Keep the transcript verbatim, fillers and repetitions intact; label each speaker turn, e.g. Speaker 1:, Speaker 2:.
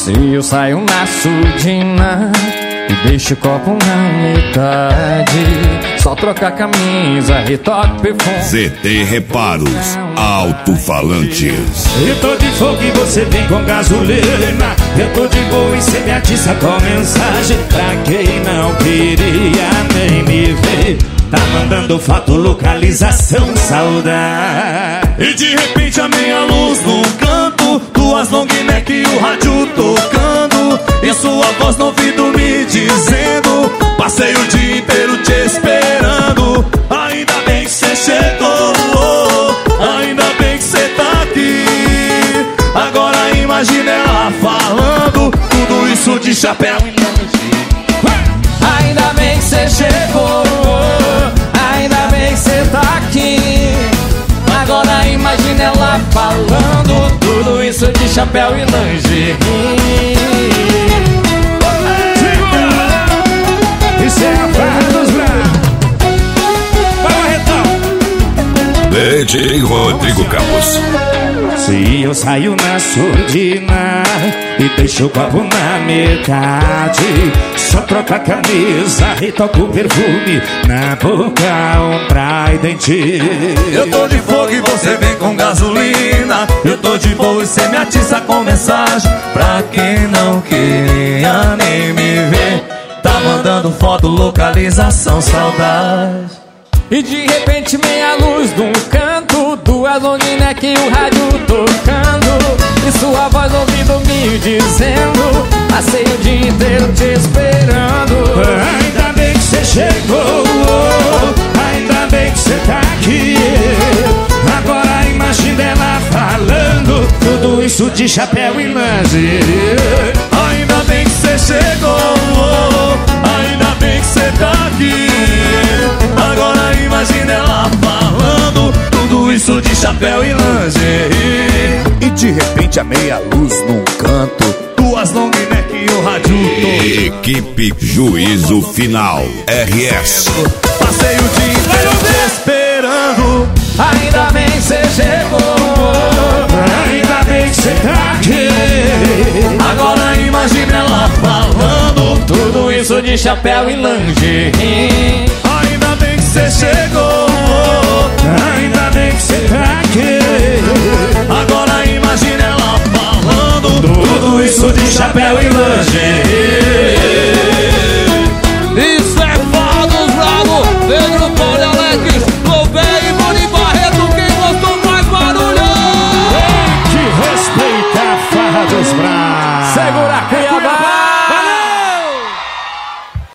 Speaker 1: Se eu saio na surdina e deixo o copo na metade, só trocar a camisa, retoque, perfume.
Speaker 2: Z T Reparos Alto-Falantes.
Speaker 3: Eu tô de fogo e você vem com gasolina. Eu tô de boa e cê me atiça com mensagem. Pra quem não queria nem me ver, tá mandando foto, localização, saudade.
Speaker 4: E de repente a meia luz num canto, duas long neck e o rádio tocando, e sua voz no ouvido me dizendo: passei o dia inteiro te esperando. Ainda bem que cê chegou, ainda bem que cê tá aqui. Agora imagina ela falando tudo isso de chapéu e longe.
Speaker 1: Ainda bem que cê chegou, ainda bem que cê tá aqui. Agora imagina ela falando tudo isso de chapéu e lingerie.
Speaker 3: Isso é a farra dos brancos. Vai, Retão.
Speaker 2: D J Rodrigo Campos.
Speaker 3: Se eu saio na surdina e deixo o copo na metade, só troco a camisa e toco o perfume na boca, um Trident.
Speaker 4: Eu tô de fogo e você vem com gasolina. Eu tô de boa e cê me atiça com mensagem. Pra quem não queria nem me ver, tá mandando foto, localização, saudade.
Speaker 1: E de repente meia luz num canto, duas long neck e o rádio tocando, e sua voz no ouvido me dizendo: passei o dia inteiro te esperando.
Speaker 3: Ainda bem que cê chegou, ainda bem que cê tá aqui. Agora imagina ela falando tudo isso de chapéu e lingerie.
Speaker 4: Ainda bem que cê chegou, ainda bem que cê tá aqui. Agora imagina ela falando tudo isso de chapéu e lingerie.
Speaker 5: E de repente a meia luz num canto,
Speaker 4: duas long neck e o rádio todo.
Speaker 2: Equipe Juízo Final R S.
Speaker 4: Passei o dia inteiro te esperando.
Speaker 1: Ainda bem que cê chegou,
Speaker 3: Ainda bem que cê tá aqui.
Speaker 4: Agora imagina ela falando
Speaker 1: tudo isso de chapéu e lingerie.
Speaker 4: ainda bem que cê chegou,
Speaker 3: Ainda bem que cê tá aqui.
Speaker 4: agora imagina ela falando
Speaker 3: Tudo isso de chapéu e lingerie.
Speaker 6: Isso é Farra dos Bravos, Pedro Paulo e Alex, Gouveia e Moni Barreto. Quem gostou mais barulho?
Speaker 3: Que respeita a farra dos bravos.
Speaker 1: Segura a criança.